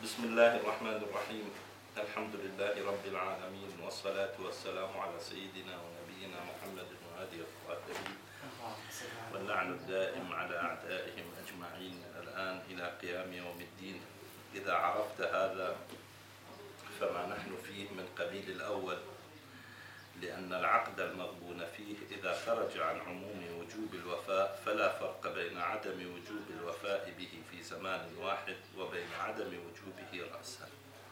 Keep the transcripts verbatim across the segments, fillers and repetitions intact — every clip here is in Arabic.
بسم الله الرحمن الرحيم. الحمد لله رب العالمين، والصلاة والسلام على سيدنا ونبينا محمد وآله الطاهرين، واللعن الدائم على أعدائهم أجمعين الآن إلى قيام يوم الدين. إذا عرفت هذا فما نحن فيه من قبيل الأول، لأن العقد المغبون فيه إذا خرج عن عموم وجوب الوفاء فلا فرق بين عدم وجوب الوفاء به في زمان واحد وبين عدم وجوبه رأسا.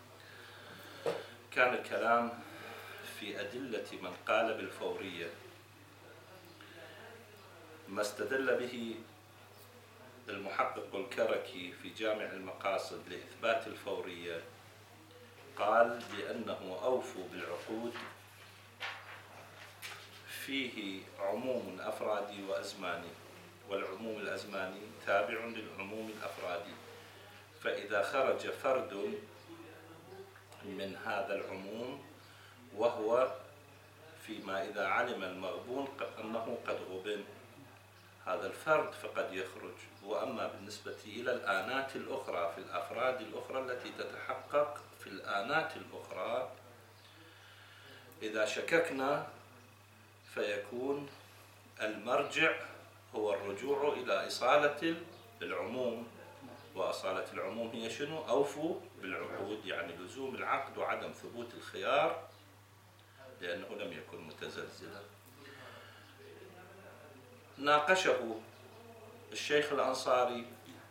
كان الكلام في أدلة من قال بالفورية. ما استدل به المحقق الكركي في جامع المقاصد لإثبات الفورية، قال بأنه أوفوا بالعقود فيه عموم أفرادي وأزماني، والعموم الأزماني تابع للعموم الأفرادي، فإذا خرج فرد من هذا العموم وهو فيما إذا علم المغبون أنه قد غبن هذا الفرد فقد يخرج. وأما بالنسبة إلى الآنات الأخرى في الأفراد الأخرى التي تتحقق في الآنات الأخرى، إذا شككنا فيكون المرجع هو الرجوع إلى إصالة العموم، وأصالة العموم هي شنو؟ أوفوا بالعقود، يعني لزوم العقد وعدم ثبوت الخيار لأنه لم يكن متزلزلا. ناقشه الشيخ الأنصاري.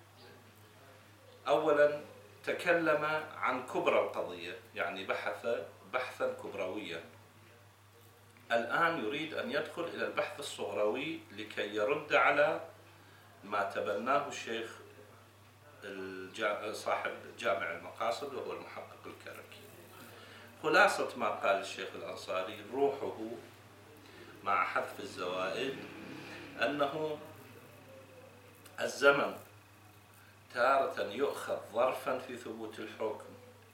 أولا تكلم عن كبرى القضية، يعني بحث بحثا كبرويا. الآن يريد أن يدخل إلى البحث الصغروي لكي يرد على ما تبناه الشيخ صاحب جامع المقاصد وهو المحقق الكركي. خلاصة ما قال الشيخ الأنصاري روحه مع حذف الزوائد أنه الزمن تارة يؤخذ ظرفا في ثبوت الحكم،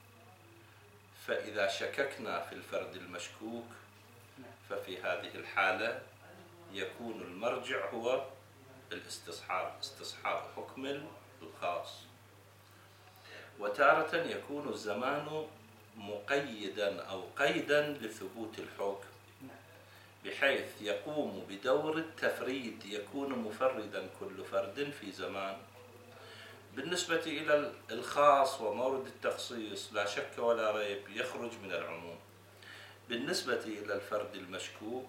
فإذا شككنا في الفرد المشكوك ففي هذه الحالة يكون المرجع هو الاستصحاب، استصحاب حكم الخاص. وتارة يكون الزمان مقيدا أو قيدا لثبوت الحكم، بحيث يقوم بدور التفريد، يكون مفردا كل فرد في زمان. بالنسبة إلى الخاص ومورد التخصيص لا شك ولا ريب يخرج من العموم. بالنسبة إلى الفرد المشكوك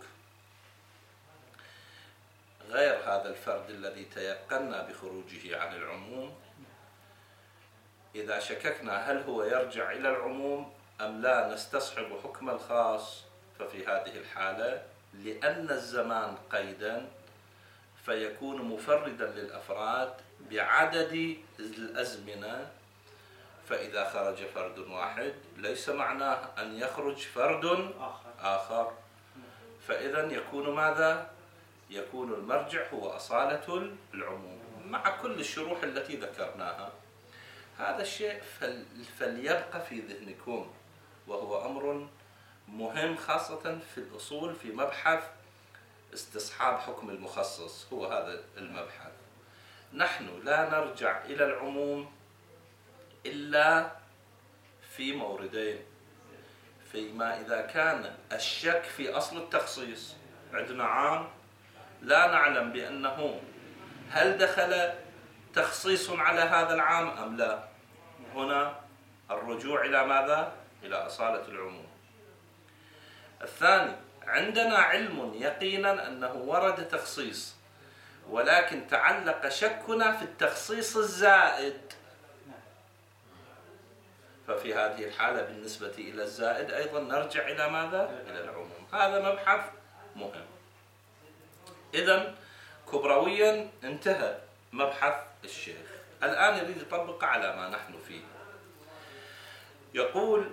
غير هذا الفرد الذي تيقنا بخروجه عن العموم، إذا شككنا هل هو يرجع إلى العموم أم لا نستصحب حكم الخاص، ففي هذه الحالة لأن الزمان قيدا فيكون مفردا للأفراد بعدد الأزمنة. فإذا خرج فرد واحد ليس معناه أن يخرج فرد آخر، فإذا يكون ماذا؟ يكون المرجع هو أصالة العموم مع كل الشروح التي ذكرناها. هذا الشيء فليبقى في ذهنكم، وهو أمر مهم خاصة في الأصول في مبحث استصحاب حكم المخصص. هو هذا المبحث. نحن لا نرجع إلى العموم إلا في موردين: فيما إذا كان الشك في أصل التخصيص، عندنا عام لا نعلم بأنه هل دخل تخصيص على هذا العام أم لا، هنا الرجوع إلى ماذا؟ إلى أصالة العموم. الثاني، عندنا علم يقينا أنه ورد تخصيص، ولكن تعلق شكنا في التخصيص الزائد، ففي هذه الحالة بالنسبة إلى الزائد أيضا نرجع إلى ماذا؟ إلى العموم. هذا مبحث مهم. إذن كبرويا انتهى مبحث الشيخ. الآن يريد يطبق على ما نحن فيه. يقول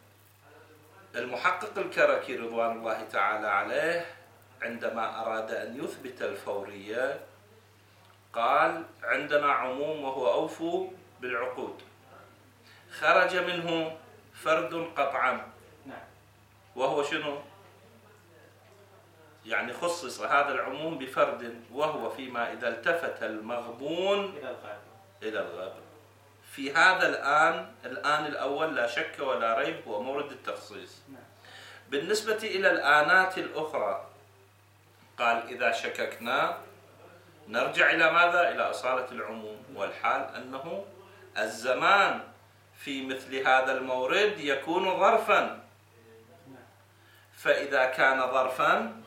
المحقق الكركي رضوان الله تعالى عليه عندما أراد أن يثبت الفورية قال عندنا عموم وهو أوفوا بالعقود، خرج منه فرد قطعا وهو شنو؟ يعني خصص هذا العموم بفرد، وهو فيما إذا التفت المغبون إلى الغبن. في هذا الآن الآن الأول لا شك ولا ريب هو مورد التخصيص. بالنسبة إلى الآنات الأخرى قال إذا شككنا نرجع إلى ماذا؟ إلى أصالة العموم، والحال أنه الزمان في مثل هذا المورد يكون ظرفا، فإذا كان ظرفا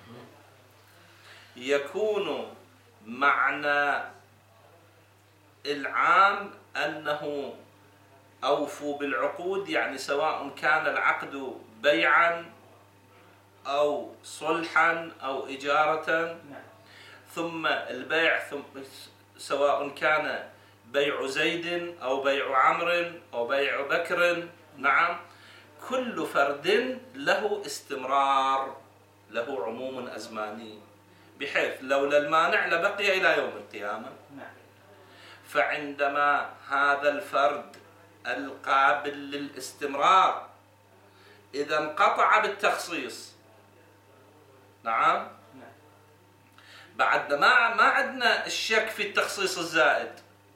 يكون معنى العام أنه أوفوا بالعقود، يعني سواء كان العقد بيعا أو صلحا أو إجارة، ثم البيع ثم سواء كان بيع زيد أو بيع عمرو أو بيع بكر، نعم، كل فرد له استمرار، له عموم أزماني، بحيث لولا المانع لبقي إلى يوم القيامة. فعندما هذا الفرد القابل للاستمرار إذا انقطع بالتخصيص، نعم، بعد ما ما عندنا الشك في التخصيص الزائد،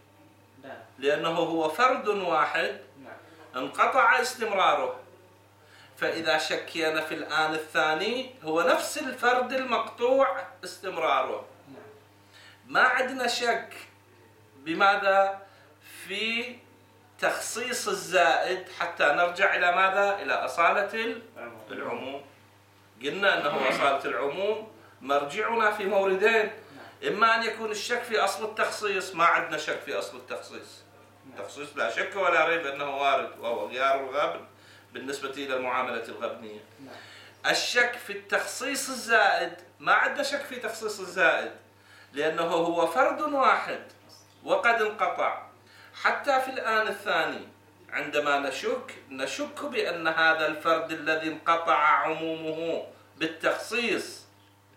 لأنه هو فرد واحد انقطع استمراره. فإذا شكينا في الآن الثاني هو نفس الفرد المقطوع استمراره، ما عندنا شك بماذا؟ في تخصيص الزائد، حتى نرجع إلى ماذا؟ إلى أصالة العموم. قلنا أنه أصالة العموم مرجعنا في موردين، إما أن يكون الشك في أصل التخصيص، ما عندنا شك في أصل التخصيص، التخصيص لا شك ولا ريب أنه وارد وهو غيار الغبن بالنسبة إلى المعاملة الغبنية. الشك في التخصيص الزائد ما عندنا شك في تخصيص الزائد، لأنه هو فرد واحد وقد انقطع. حتى في الآن الثاني عندما نشك نشك بأن هذا الفرد الذي انقطع عمومه بالتخصيص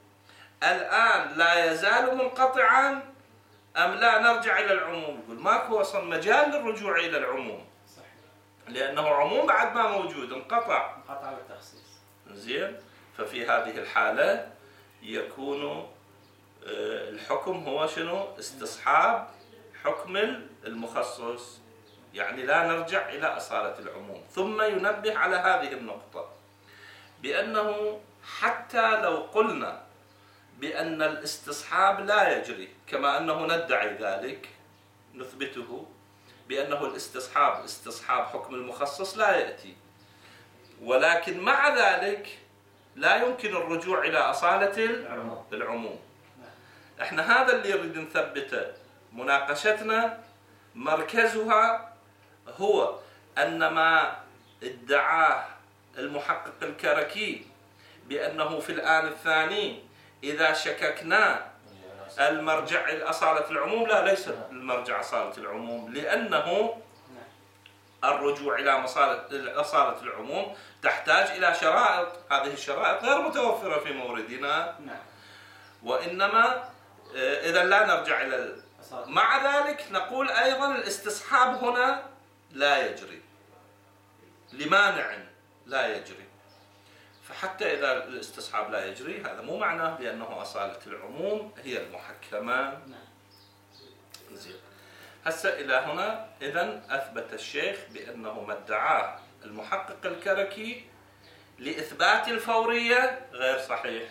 الآن لا يزال منقطعا أم لا، نرجع إلى العموم. يقول ماكو أصلا مجال للرجوع إلى العموم، لأنه عموم بعد ما موجود انقطع انقطع بالتخصيص. زين. ففي هذه الحالة يكون الحكم هو شنو؟ استصحاب حكم المخصص، يعني لا نرجع إلى أصالة العموم. ثم ينبه على هذه النقطة بأنه حتى لو قلنا بأن الاستصحاب لا يجري، كما أنه ندعي ذلك، نثبته بأنه الاستصحاب استصحاب حكم المخصص لا يأتي، ولكن مع ذلك لا يمكن الرجوع إلى أصالة العموم. احنا هذا اللي نريد نثبته. مناقشتنا مركزها هو أن ما ادعاه المحقق الكركي بأنه في الآن الثاني إذا شككنا المرجع الأصالة العموم، لا، ليس المرجع أصالة العموم، لأنه الرجوع إلى أصالة العموم تحتاج إلى شرائط، هذه الشرائط غير متوفرة في موردنا، وإنما إذا لا نرجع إلى. مع ذلك نقول أيضا الاستصحاب هنا لا يجري لمانع لا يجري. فحتى إذا الاستصحاب لا يجري هذا مو معناه بأنه أصالة العموم هي المحكمة. زين. هسه إلى هنا إذن أثبت الشيخ بأنه ما ادعاه المحقق الكركي لإثبات الفورية غير صحيح.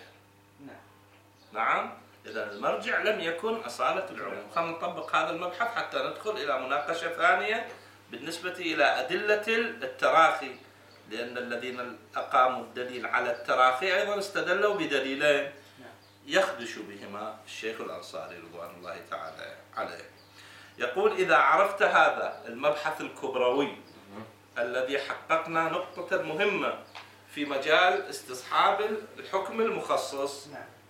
نعم. إذا المرجع لم يكن أصالة العموم. خلينا نطبق هذا المبحث حتى ندخل إلى مناقشة ثانية بالنسبة إلى أدلة التراخي، لأن الذين أقاموا الدليل على التراخي أيضا استدلوا بدليلين يخدش بهما الشيخ الأنصاري رضوان الله تعالى عليه. يقول إذا عرفت هذا المبحث الكبروي الذي حققنا نقطة مهمة في مجال استصحاب الحكم المخصص،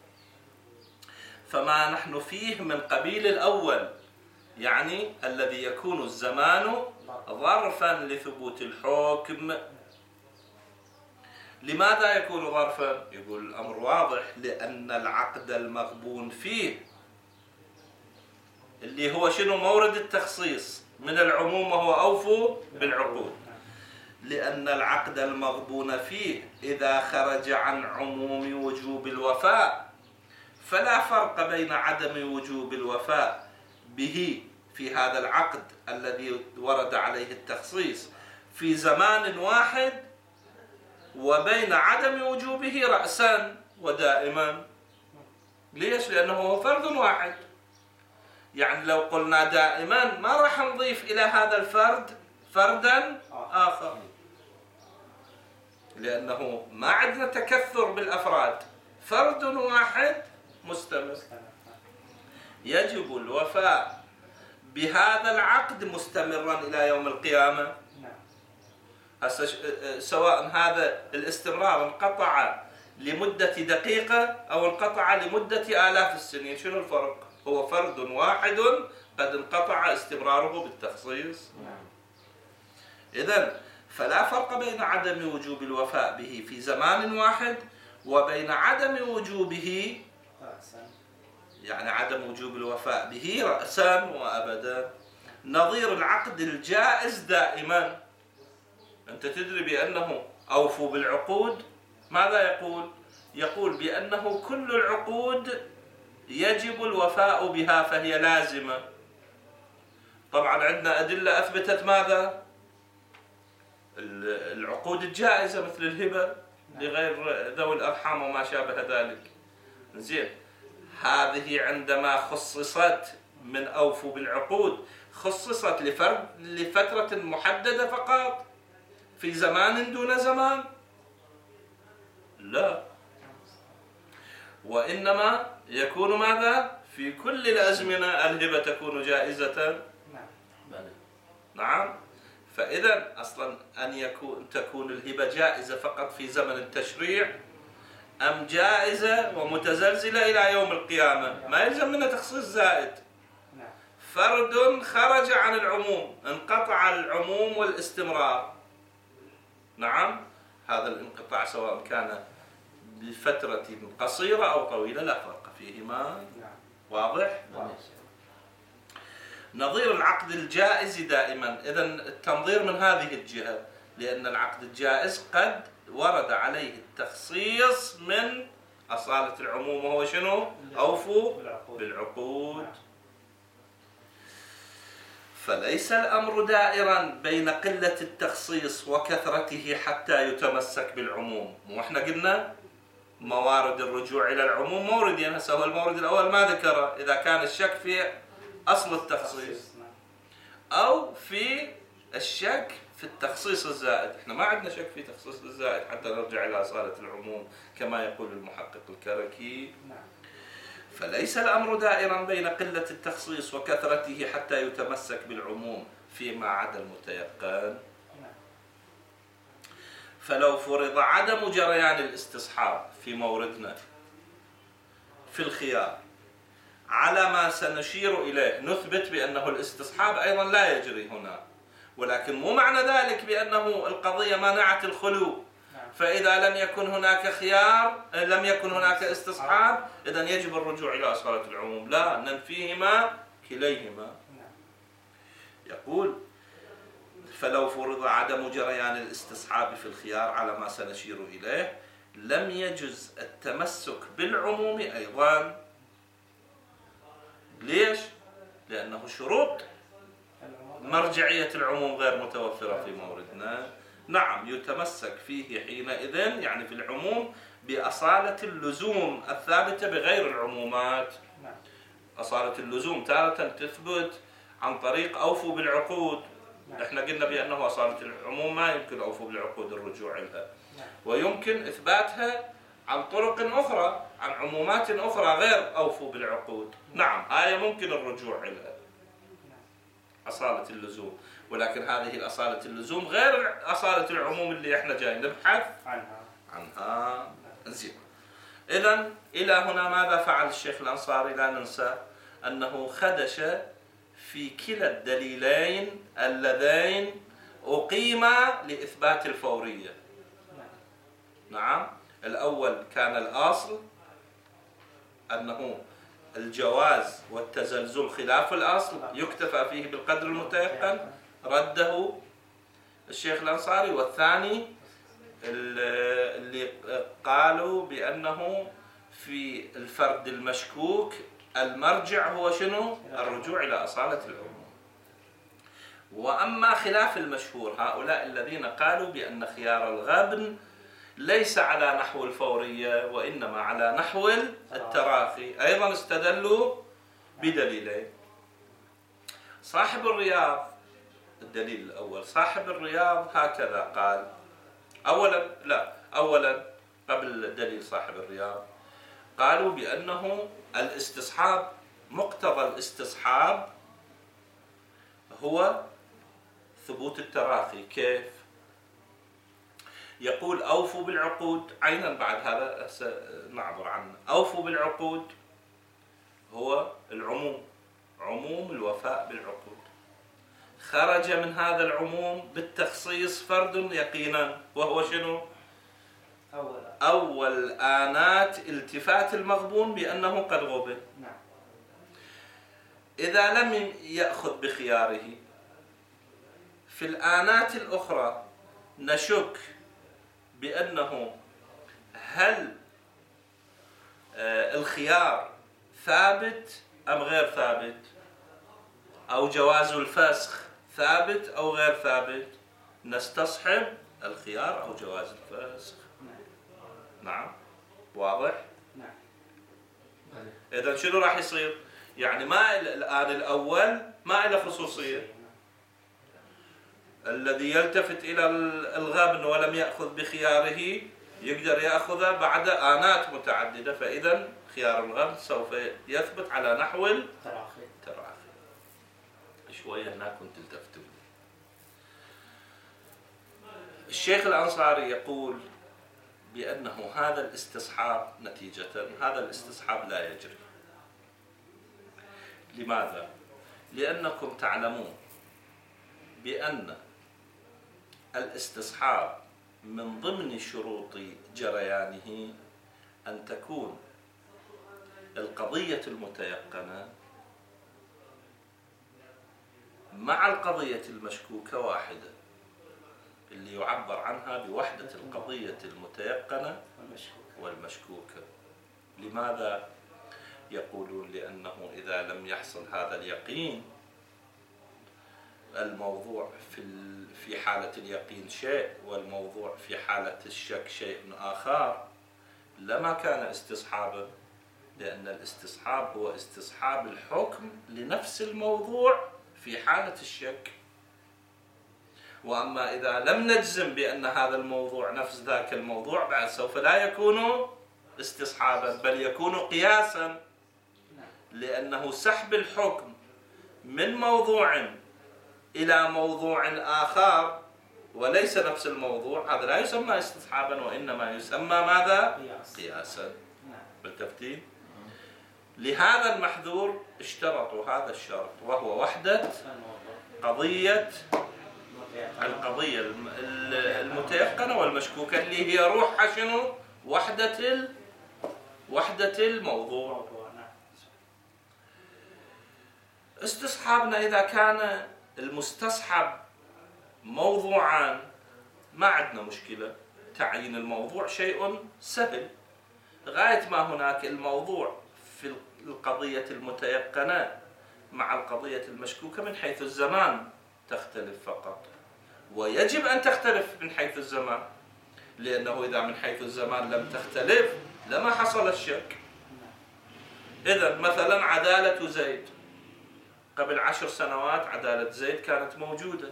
فما نحن فيه من قبيل الأول، يعني الذي يكون الزمان ظرفا لثبوت الحكم. لماذا يكون ظرفا؟ يقول الأمر واضح، لأن العقد المغبون فيه اللي هو شنو؟ مورد التخصيص من العموم وهو أوفوا بالعقود. لأن العقد المغبون فيه إذا خرج عن عموم وجوب الوفاء فلا فرق بين عدم وجوب الوفاء به في هذا العقد الذي ورد عليه التخصيص في زمان واحد وبين عدم وجوبه رأسا ودائما. ليش؟ لأنه هو فرد واحد. يعني لو قلنا دائما ما راح نضيف إلى هذا الفرد فردا آخر، لأنه ما عندنا تكثر بالأفراد، فرد واحد مستمر. يجب الوفاء بهذا العقد مستمرا إلى يوم القيامة. هسه سواء هذا الاستمرار انقطع لمدة دقيقة أو انقطع لمدة آلاف السنين، شنو الفرق؟ هو فرد واحد قد انقطع استمراره بالتخصيص. إذن فلا فرق بين عدم وجوب الوفاء به في زمان واحد وبين عدم وجوبه، يعني عدم وجوب الوفاء به رأسا وأبدا. نظير العقد الجائز دائما. أنت تدري بأنه أوفوا بالعقود، ماذا يقول؟ يقول بأنه كل العقود يجب الوفاء بها فهي لازمة. طبعا عندنا أدلة أثبتت ماذا؟ العقود الجائزة مثل الهبة لغير ذوي الأرحام وما شابه ذلك. زين، هذه عندما خصصت من أوفوا بالعقود خصصت لفرد لفترة محددة فقط في زمان دون زمان؟ لا، وإنما يكون ماذا؟ في كل الأزمنة الهبة تكون جائزة. نعم. فإذا أصلا أن يكون تكون الهبة جائزة فقط في زمن التشريع أم جائزة ومتزلزلة إلى يوم القيامة، ما يلزم منها تخصيص زائد. فرد خرج عن العموم، انقطع العموم والاستمرار. نعم، هذا الانقطاع سواء كان بفترة قصيرة أو طويلة لا فرق فيهما. واضح؟ نظير العقد الجائز دائما. إذن التنظير من هذه الجهة، لأن العقد الجائز قد ورد عليه التخصيص من أصالة العموم، وهو شنو؟ أوفوا بالعقود. فليس الأمر دائرا بين قلة التخصيص وكثرته حتى يتمسك بالعموم. وإحنا قلنا موارد الرجوع إلى العموم موردين. هسه هو المورد الأول ما ذكره، إذا كان الشك في أصل التخصيص أو في الشك في التخصيص الزائد. إحنا ما عندنا شك في تخصيص الزائد حتى نرجع إلى أصالة العموم كما يقول المحقق الكركي. فليس الأمر دائرا بين قلة التخصيص وكثرته حتى يتمسك بالعموم فيما عدا المتيقن. فلو فرض عدم جريان الاستصحاب في موردنا في الخيار على ما سنشير إليه، نثبت بأنه الاستصحاب أيضا لا يجري هنا، ولكن مو معنى ذلك بأنه القضية مانعة الخلو. فإذا لم يكن هناك خيار، لم يكن هناك استصحاب، إذن يجب الرجوع إلى أصالة العموم. لا، ننفيهما كليهما. يقول فلو فرض عدم جريان الاستصحاب في الخيار على ما سنشير إليه لم يجز التمسك بالعموم أيضا. ليش؟ لأنه شروط مرجعية العموم غير متوفرة في موردنا. نعم، يتمسك فيه حينئذ، يعني في العموم، بأصالة اللزوم الثابتة بغير العمومات. أصالة اللزوم تارة تثبت عن طريق أوفوا بالعقود. احنا قلنا بأنه أصالة العموم ما يمكن أوفوا بالعقود الرجوع لها، ويمكن إثباتها عن طرق أخرى، عن عمومات أخرى غير أوفوا بالعقود. نعم، آية ممكن الرجوع لها أصالة اللزوم، ولكن هذه الأصالة اللزوم غير أصالة العموم اللي احنا جايين نبحث عنها عنها زين. إذن إلى هنا ماذا فعل الشيخ الأنصاري؟ لا ننسى أنه خدش في كلا الدليلين اللذين أقيما لإثبات الفورية. نعم، الأول كان الأصل أنه الجواز والتزلزل خلاف الأصل يكتفى فيه بالقدر المتيقن، رده الشيخ الأنصاري. والثاني اللي قالوا بأنه في الفرد المشكوك المرجع هو شنو؟ الرجوع إلى أصالة العموم. وأما خلاف المشهور هؤلاء الذين قالوا بأن خيار الغبن ليس على نحو الفورية وإنما على نحو التراخي، أيضا استدلوا بدليلين. صاحب الرياض الدليل الأول، صاحب الرياض هكذا قال. أولا لا أولا قبل دليل صاحب الرياض قالوا بأنه الاستصحاب، مقتضى الاستصحاب هو ثبوت التراخي. كيف؟ يقول أوفوا بالعقود، عينا بعد هذا سنعبر عنه. أوفوا بالعقود هو العموم، عموم الوفاء بالعقود. خرج من هذا العموم بالتخصيص فرد يقينا، وهو شنو؟ أول, أول آنات التفات المغبون بأنه قد غبن. نعم. إذا لم يأخذ بخياره في الآنات الأخرى نشك بأنه هل الخيار ثابت أم غير ثابت، أو جواز الفسخ ثابت أو غير ثابت، نستصحب الخيار أو جواز الفسخ. نعم واضح؟ نعم. إذن شنو راح يصير؟ يعني ما الآن الأول ما له خصوصية، الذي يلتفت إلى الغبن ولم يأخذ بخياره يقدر يأخذه بعد آنات متعددة، فإذا خيار الغبن سوف يثبت على نحو التراخي. شوية هناك كنت التفتوا. الشيخ الأنصاري يقول بأنه هذا الاستصحاب نتيجة هذا الاستصحاب لا يجري. لماذا؟ لأنكم تعلمون بأن الاستصحاب من ضمن شروط جريانه أن تكون القضية المتيقنة مع القضية المشكوكة واحدة، اللي يعبر عنها بوحدة القضية المتيقنة والمشكوكة. لماذا؟ يقولون لأنه إذا لم يحصل هذا اليقين، الموضوع في في حالة اليقين شيء والموضوع في حالة الشك شيء آخر، لما كان استصحابا، لأن الاستصحاب هو استصحاب الحكم لنفس الموضوع في حالة الشك. وأما إذا لم نجزم بأن هذا الموضوع نفس ذاك الموضوع، بعد سوف لا يكون استصحابا بل يكون قياسا، لأنه سحب الحكم من موضوع إلى موضوع آخر وليس نفس الموضوع، هذا لا يسمى استصحابا وإنما يسمى ماذا؟ قياسا. بالتفتيل. لهذا المحذور اشترطوا هذا الشرط، وهو وحدة قضية القضية المتيقنة والمشكوكة، اللي هي روح شنو؟ وحدة وحدة الموضوع. استصحابنا إذا كان المستصحب موضوعان ما عندنا مشكلة، تعيين الموضوع شيء سهل، غاية ما هناك الموضوع في القضية المتيقنة مع القضية المشكوكة من حيث الزمان تختلف فقط، ويجب أن تختلف من حيث الزمان، لأنه إذا من حيث الزمان لم تختلف لما حصل الشك. إذن مثلا عدالة زيد، قبل عشر سنوات عدالة زيد كانت موجودة،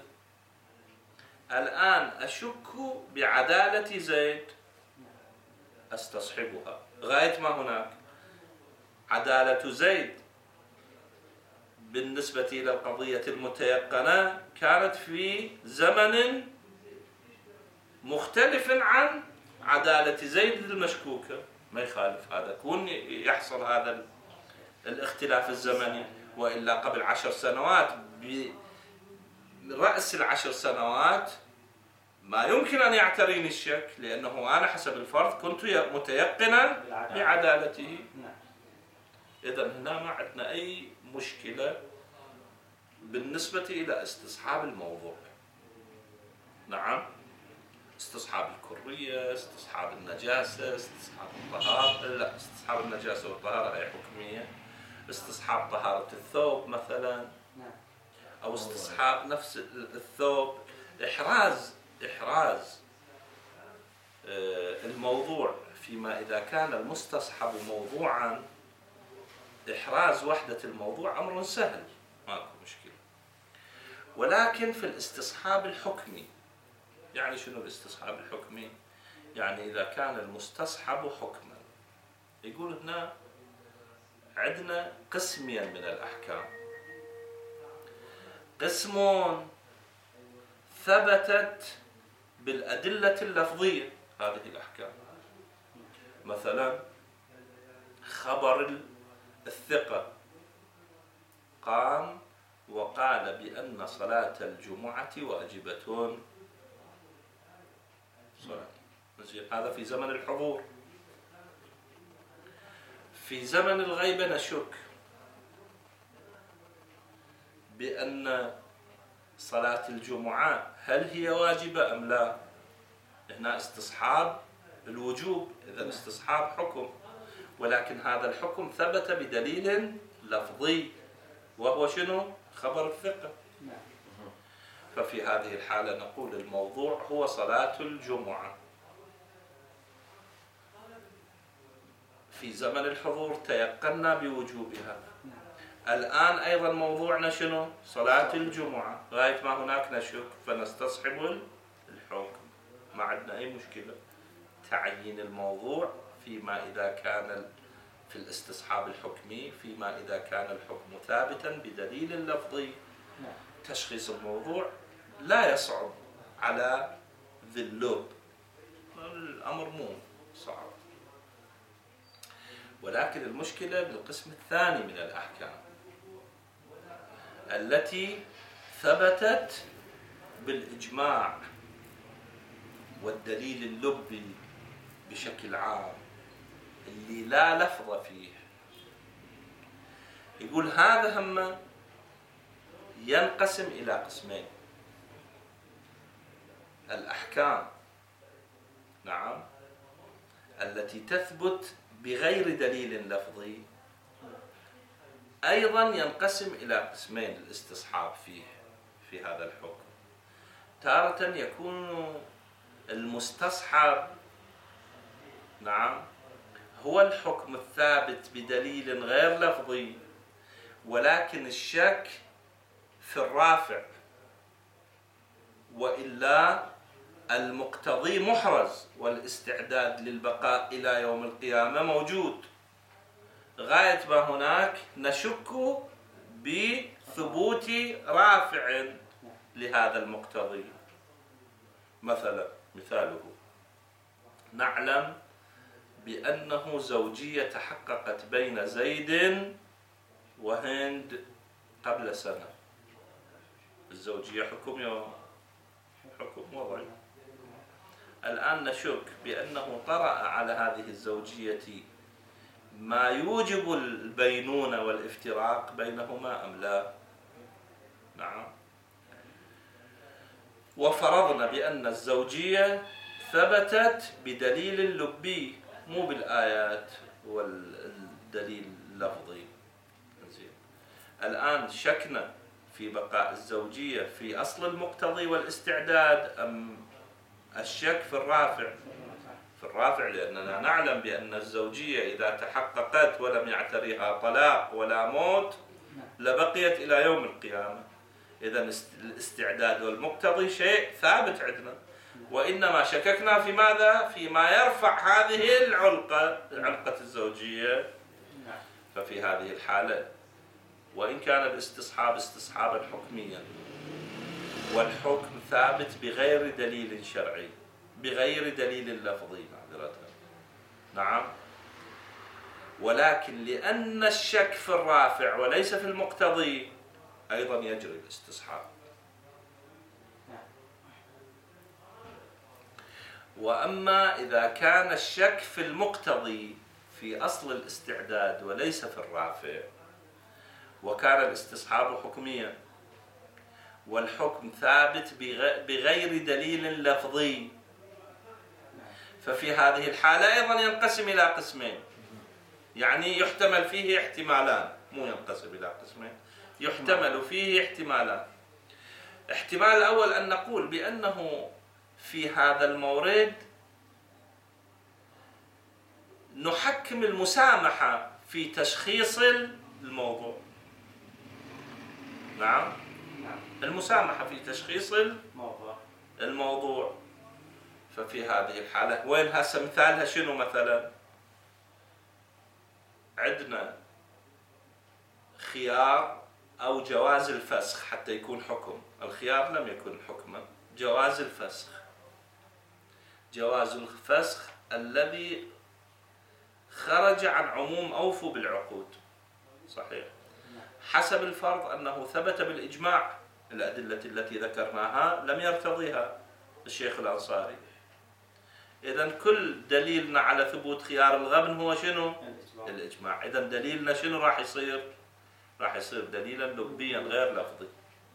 الآن أشك بعدالة زيد أستصحبها، غاية ما هناك عدالة زيد بالنسبة إلى القضية المتيقنة كانت في زمن مختلف عن عدالة زيد المشكوكة، ما يخالف هذا، كون يحصل هذا الاختلاف الزمني. وإلا قبل عشر سنوات برأس العشر سنوات ما يمكن أن يعتريني الشك، لأنه أنا حسب الفرض كنت متيقنا بعدالته. إذن هنا ما عندنا أي مشكلة بالنسبة إلى استصحاب الموضوع. نعم، استصحاب الكرية، استصحاب النجاسة، استصحاب الطهارة، لا استصحاب النجاسة والطهارة هي حكمية، استصحاب طهارة الثوب مثلا، أو استصحاب نفس الثوب، إحراز إحراز الموضوع فيما إذا كان المستصحب موضوعا، إحراز وحدة الموضوع أمر سهل ماكو مشكلة. ولكن في الاستصحاب الحكمي، يعني شنو الاستصحاب الحكمي؟ يعني إذا كان المستصحب حكما، يقول هنا عندنا قسمين من الأحكام. قسم ثبتت بالأدلة اللفظية هذه الأحكام، مثلا خبر الثقة قام وقال بأن صلاة الجمعة واجبة، هذا في زمن الحضور. في زمن الغيبة نشك بأن صلاة الجمعة هل هي واجبة أم لا. هنا استصحاب الوجوب، إذا استصحاب حكم، ولكن هذا الحكم ثبت بدليل لفظي وهو شنو؟ خبر الثقة. ففي هذه الحالة نقول الموضوع هو صلاة الجمعة. في زمن الحضور تيقنا بوجوبها، الآن أيضا موضوعنا شنو؟ صلاة الجمعة، غاية ما هناك نشك فنستصحب الحكم، ما عندنا أي مشكلة. تعيين الموضوع فيما إذا كان في الاستصحاب الحكمي، فيما إذا كان الحكم ثابتا بدليل لفظي. تشخيص الموضوع لا يصعب على ذي اللب، الأمر مو صعب. ولكن المشكلة بالقسم الثاني من الأحكام التي ثبتت بالإجماع والدليل اللبي بشكل عام، اللي لا لفظ فيه. يقول هذا هم ينقسم إلى قسمين. الأحكام نعم التي تثبت بغير دليل لفظي أيضا ينقسم إلى قسمين الاستصحاب فيه في هذا الحكم. تارة يكون المستصحب نعم هو الحكم الثابت بدليل غير لفظي، ولكن الشك في الرافع، وإلا المقتضي محرز والاستعداد للبقاء إلى يوم القيامة موجود. غاية ما هناك نشك بثبوت رافع لهذا المقتضي. مثلا مثاله نعلم بأنه زوجية تحققت بين زيد وهند قبل سنة. الزوجية حكم يوم حكم وضعي. الآن نشك بأنه طرأ على هذه الزوجية ما يوجب البينونة والافتراق بينهما أم لا. نعم. وفرضنا بأن الزوجية ثبتت بدليل لبي مو بالآيات والدليل اللفظي. الآن شكنا في بقاء الزوجية في أصل المقتضي والاستعداد أم الشك في الرافع؟ في الرافع، لأننا نعلم بأن الزوجية إذا تحققت ولم يعتريها طلاق ولا موت لبقيت إلى يوم القيامة. إذا الاستعداد والمقتضي شيء ثابت عندنا، وإنما شككنا في ماذا؟ فيما يرفع هذه العلقة، علقة الزوجية. ففي هذه الحالة وإن كان الاستصحاب استصحابا حكميا والحكم ثابت بغير دليل شرعي، بغير دليل لفظي معذرة، نعم، ولكن لأن الشك في الرافع وليس في المقتضي أيضا يجري الاستصحاب. وأما إذا كان الشك في المقتضي في أصل الاستعداد وليس في الرافع، وكان الاستصحاب حكميا والحكم ثابت بغير دليل لفظي، ففي هذه الحالة أيضا ينقسم إلى قسمين. يعني يحتمل فيه احتمالان، مو ينقسم إلى قسمين، يحتمل فيه احتمالان. احتمال الأول أن نقول بأنه في هذا المورد نحكم المسامحة في تشخيص الموضوع. نعم، المسامحة في تشخيص الموضوع الموضوع ففي هذه الحالة وين هسه مثالها شنو؟ مثلا عندنا خيار أو جواز الفسخ حتى يكون حكم. الخيار لم يكن حكما. جواز الفسخ، جواز الفسخ الذي خرج عن عموم أوفوا بالعقود. صحيح، حسب الفرض أنه ثبت بالإجماع. الأدلة التي ذكرناها لم يرتضيها الشيخ الأنصاري. إذن كل دليلنا على ثبوت خيار الغبن هو شنو؟ الإجماع. الإجماع. إذن دليلنا شنو راح يصير؟ راح يصير دليلا لغويا غير لفظي.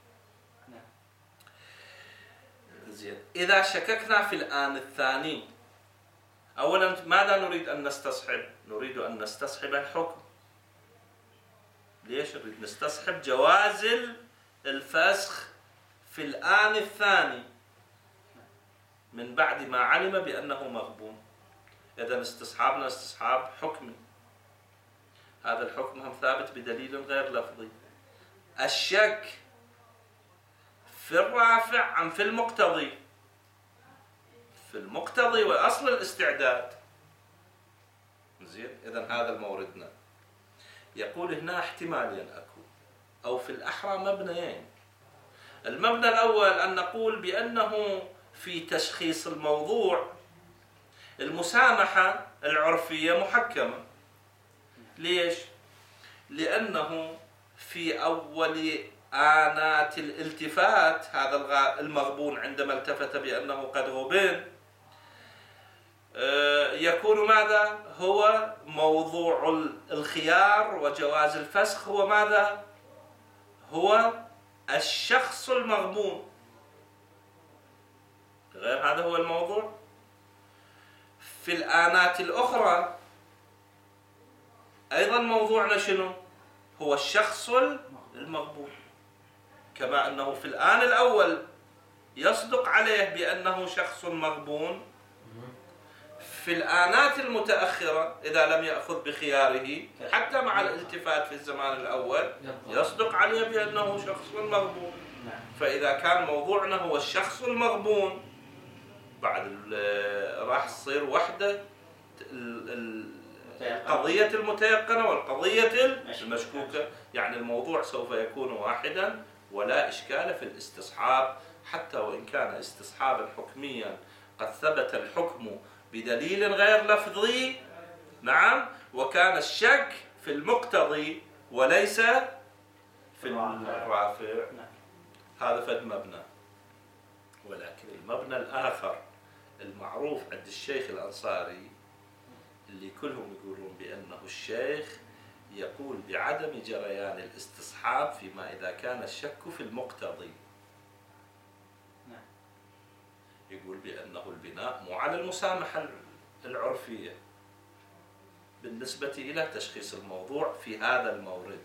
زين. إذا شككنا في الآن الثاني، أولا ماذا نريد أن نستصحب؟ نريد أن نستصحب الحكم. ليش نريد نستصحب جواز الفسخ في الآن الثاني من بعد ما علم بأنه مغبون؟ إذا استصحابنا استصحاب حكمي. هذا الحكم هم ثابت بدليل غير لفظي. الشك في الرافع عن في المقتضي. في المقتضي وأصل الاستعداد. زين. إذا هذا الموردنا. يقول هنا احتمالين أكو، أو في الأحرى مبنيين. المبنى الأول أن نقول بأنه في تشخيص الموضوع المسامحة العرفية محكمة. ليش؟ لأنه في أول آنات الالتفات هذا المغبون عندما التفت بأنه قد غبن يكون ماذا؟ هو موضوع الخيار وجواز الفسخ هو ماذا؟ هو الشخص المغبون. غير هذا هو الموضوع. في الآنات الأخرى أيضا موضوعنا شنو؟ هو الشخص المغبون. كما أنه في الآن الأول يصدق عليه بأنه شخص مغبون، في الآنات المتأخرة إذا لم يأخذ بخياره حتى مع الالتفات في الزمان الأول يصدق عليه بأنه شخص مغبون. فإذا كان موضوعنا هو الشخص المغبون بعد راح تصير وحدة القضية المتيقنة والقضية المشكوكة. يعني الموضوع سوف يكون واحدا ولا إشكال في الاستصحاب، حتى وإن كان استصحابا حكميا قد ثبت الحكم بدليل غير لفظي. نعم. وكان الشك في المقتضي وليس في الرافع. هذا فد مبنى. ولكن المبنى الآخر المعروف عند الشيخ الأنصاري اللي كلهم يقولون بأنه الشيخ يقول بعدم جريان الاستصحاب فيما إذا كان الشك في المقتضي. يقول بأنه البناء مو على المسامحة العرفية بالنسبة إلى تشخيص الموضوع في هذا المورد،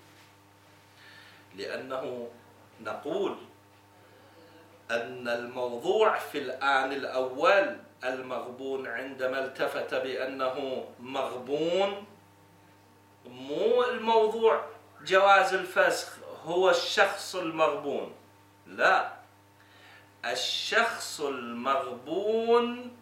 لأنه نقول أن الموضوع في الآن الأول المغبون عندما التفت بأنه مغبون مو الموضوع جواز الفسخ هو الشخص المغبون، لا، الشخص المغبون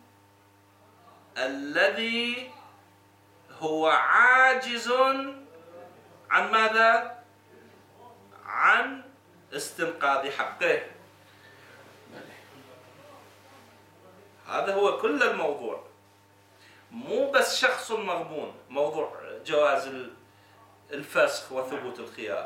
الذي هو عاجز عن ماذا؟ عن استنقاذ حقه. هذا هو كل الموضوع، مو بس شخص مغبون، موضوع جواز الفسخ وثبوت الخيار.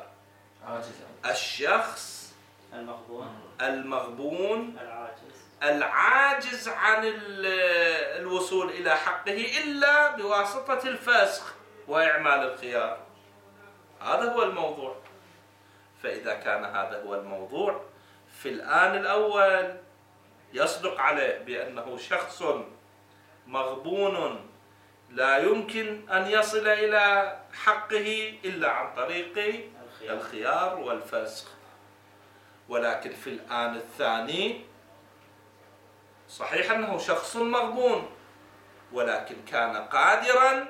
الشخص المغبون المغبون العاجز العاجز عن الوصول إلى حقه إلا بواسطة الفسخ وإعمال الخيار. هذا هو الموضوع. فإذا كان هذا هو الموضوع في الآن الأول يصدق عليه بأنه شخص مغبون لا يمكن أن يصل إلى حقه إلا عن طريق الخيار والفسخ. ولكن في الآن الثاني صحيح أنه شخص مغبون، ولكن كان قادرا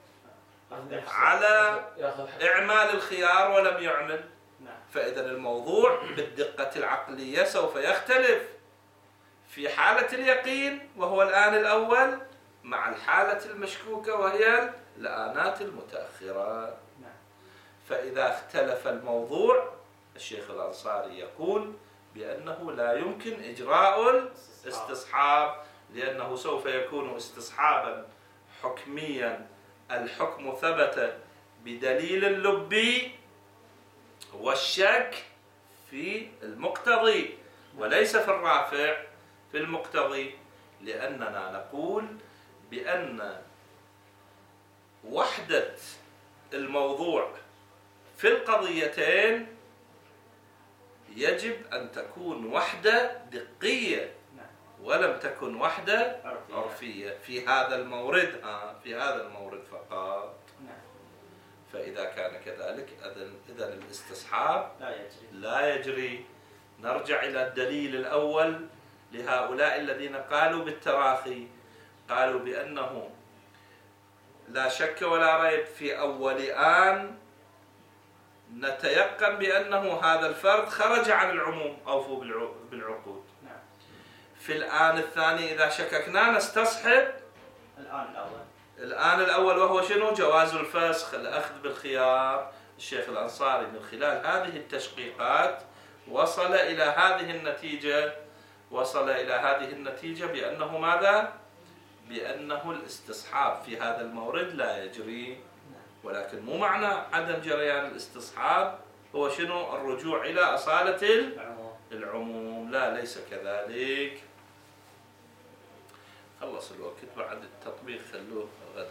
على إعمال الخيار ولم يعمل. فإذا الموضوع بالدقة العقلية سوف يختلف في حالة اليقين وهو الآن الأول مع الحالة المشكوكة وهي الآنات المتأخرة. فإذا اختلف الموضوع الشيخ الأنصاري يقول بأنه لا يمكن إجراء الاستصحاب، لأنه سوف يكون استصحابا حكميا، الحكم ثبت بدليل اللبي والشك في المقتضي وليس في الرافع، في المقتضي، لأننا نقول بأن وحدة الموضوع في القضيتين يجب أن تكون وحدة دقية ولم تكن وحدة عرفية في هذا المورد، في هذا المورد فقط. فإذا كان كذلك إذن الاستصحاب لا يجري. لا يجري. نرجع إلى الدليل الأول لهؤلاء الذين قالوا بالتراخي، قالوا بأنه لا شك ولا ريب في أول آن نتيقن بأنه هذا الفرد خرج عن العموم، أوفوا بالعقود. في الآن الثاني إذا شككنا نستصحب الآن الأول. الآن الأول وهو شنو؟ جواز الفسخ، الأخذ بالخيار. الشيخ الأنصاري من خلال هذه التشقيقات وصل إلى هذه النتيجة، وصل إلى هذه النتيجة بأنه ماذا؟ بأنه الاستصحاب في هذا المورد لا يجري. ولكن مو معنى عدم جريان الاستصحاب هو شنو؟ الرجوع إلى أصالة العموم. لا، ليس كذلك. خلص الوقت، بعد التطبيق خلوه غدا.